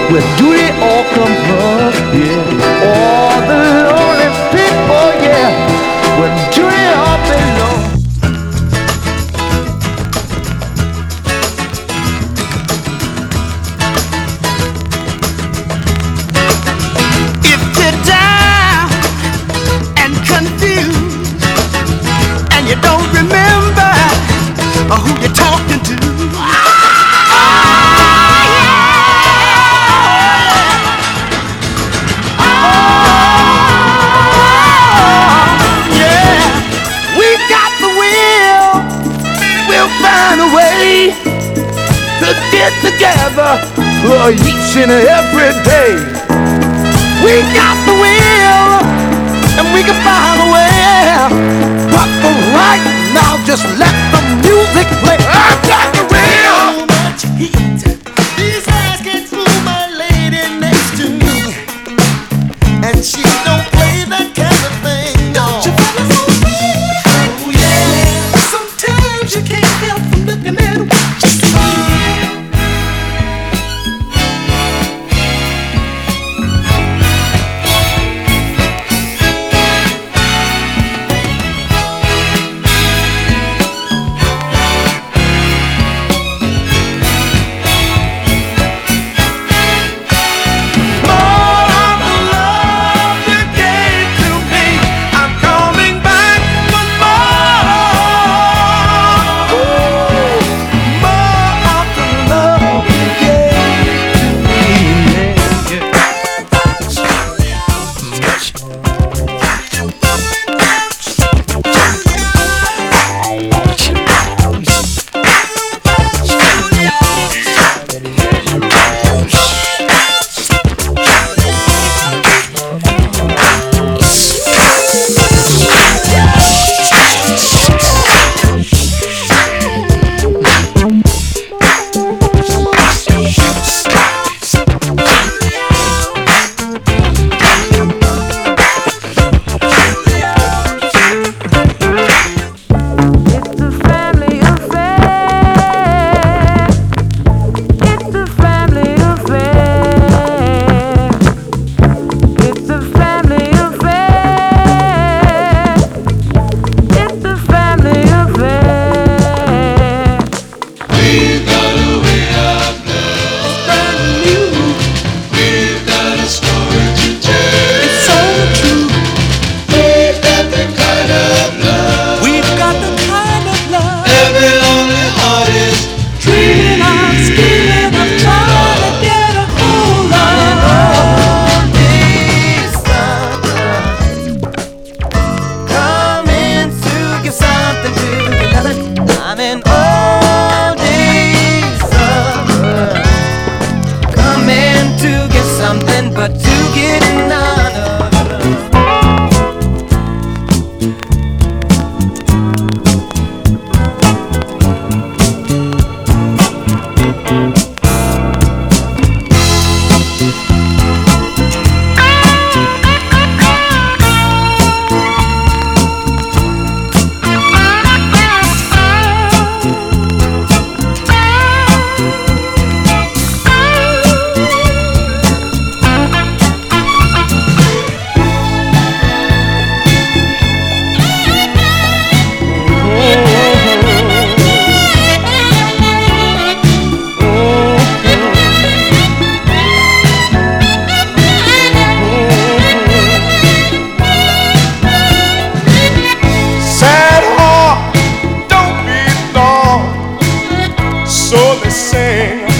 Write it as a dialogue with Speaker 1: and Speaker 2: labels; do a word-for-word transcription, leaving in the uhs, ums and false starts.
Speaker 1: Where do they all come from? Yeah, all the lonely people, yeah. Where do they all belong? If you're down and confused and you don't remember who you're talking to, find a way to get together uh, each and every day. We got the will and we can find a way, but for right now just let the music play. I got the will. So much heat, these eyes can't fool my lady next to me, and she don't play that kind of thing. No. You fellas on me? Oh yeah. Sometimes you can't help from looking at what you see.
Speaker 2: So they sing